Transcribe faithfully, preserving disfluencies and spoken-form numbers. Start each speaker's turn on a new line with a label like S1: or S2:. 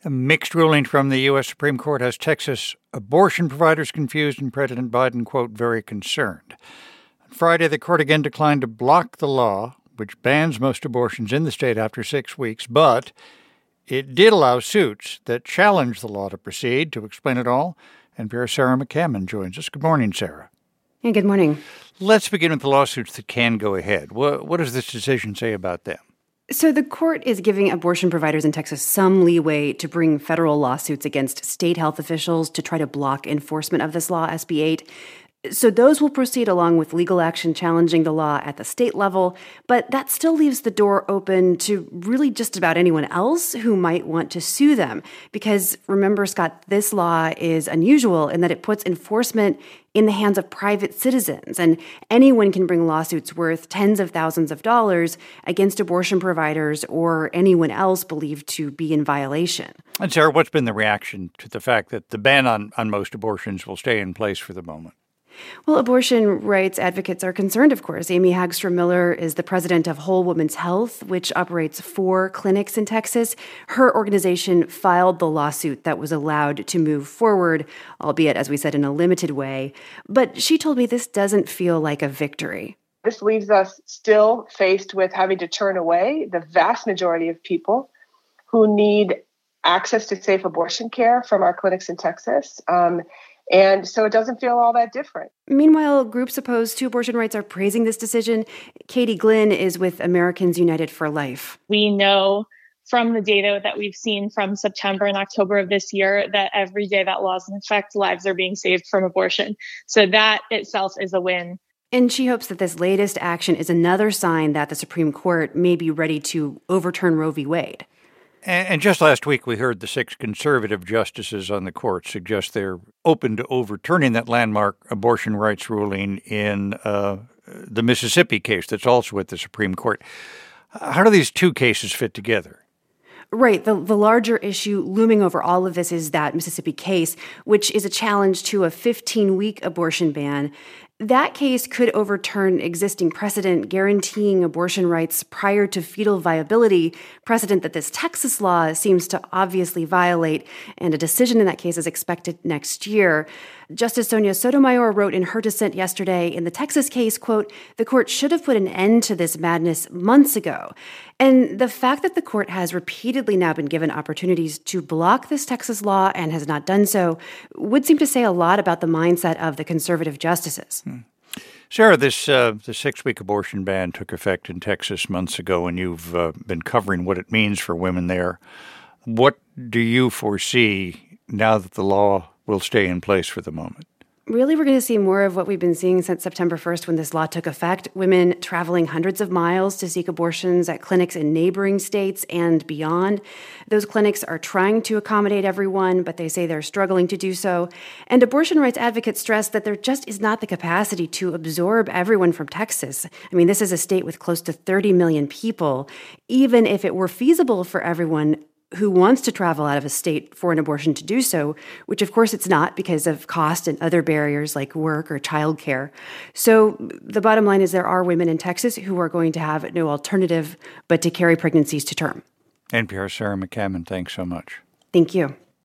S1: A mixed ruling from the U S Supreme Court has Texas abortion providers confused and President Biden, quote, very concerned. On Friday, the court again declined to block the law, which bans most abortions in the state after six weeks, but it did allow suits that challenge the law to proceed. To explain it all, N P R's Sarah McCammon joins us. Good morning, Sarah.
S2: Hey, good morning.
S1: Let's begin with the lawsuits that can go ahead. What, what does this decision say about them?
S2: So the court is giving abortion providers in Texas some leeway to bring federal lawsuits against state health officials to try to block enforcement of this law, S B eight. So those will proceed along with legal action challenging the law at the state level, but that still leaves the door open to really just about anyone else who might want to sue them. Because remember, Scott, this law is unusual in that it puts enforcement in the hands of private citizens, and anyone can bring lawsuits worth tens of thousands of dollars against abortion providers or anyone else believed to be in violation.
S1: And Sarah, what's been the reaction to the fact that the ban on, on most abortions will stay in place for the moment?
S2: Well, abortion rights advocates are concerned, of course. Amy Hagstrom Miller is the president of Whole Woman's Health, which operates four clinics in Texas. Her organization filed the lawsuit that was allowed to move forward, albeit, as we said, in a limited way. But she told me this doesn't feel like a victory.
S3: This leaves us still faced with having to turn away the vast majority of people who need access to safe abortion care from our clinics in Texas. Um, And so it doesn't feel all that different.
S2: Meanwhile, groups opposed to abortion rights are praising this decision. Katie Glynn is with Americans United for Life.
S4: We know from the data that we've seen from September and October of this year that every day that law is in effect, lives are being saved from abortion. So that itself is a win.
S2: And she hopes that this latest action is another sign that the Supreme Court may be ready to overturn Roe v. Wade.
S1: And just last week, we heard the six conservative justices on the court suggest they're open to overturning that landmark abortion rights ruling in uh, the Mississippi case that's also at the Supreme Court. How do these two cases fit together?
S2: Right. The, the larger issue looming over all of this is that Mississippi case, which is a challenge to a fifteen-week abortion ban. That case could overturn existing precedent guaranteeing abortion rights prior to fetal viability, precedent that this Texas law seems to obviously violate, and a decision in that case is expected next year. Justice Sonia Sotomayor wrote in her dissent yesterday in the Texas case, quote, "The court should have put an end to this madness months ago." And the fact that the court has repeatedly now been given opportunities to block this Texas law and has not done so would seem to say a lot about the mindset of the conservative justices.
S1: Hmm. Sarah, this uh, the six-week abortion ban took effect in Texas months ago, and you've uh, been covering what it means for women there. What do you foresee now that the law will stay in place for the moment?
S2: Really, we're going to see more of what we've been seeing since September first when this law took effect. Women traveling hundreds of miles to seek abortions at clinics in neighboring states and beyond. Those clinics are trying to accommodate everyone, but they say they're struggling to do so. And abortion rights advocates stress that there just is not the capacity to absorb everyone from Texas. I mean, this is a state with close to thirty million people. Even if it were feasible for everyone who wants to travel out of a state for an abortion to do so, which of course it's not because of cost and other barriers like work or childcare. So the bottom line is there are women in Texas who are going to have no alternative but to carry pregnancies to term.
S1: N P R's Sarah McCammon, thanks so much.
S2: Thank you.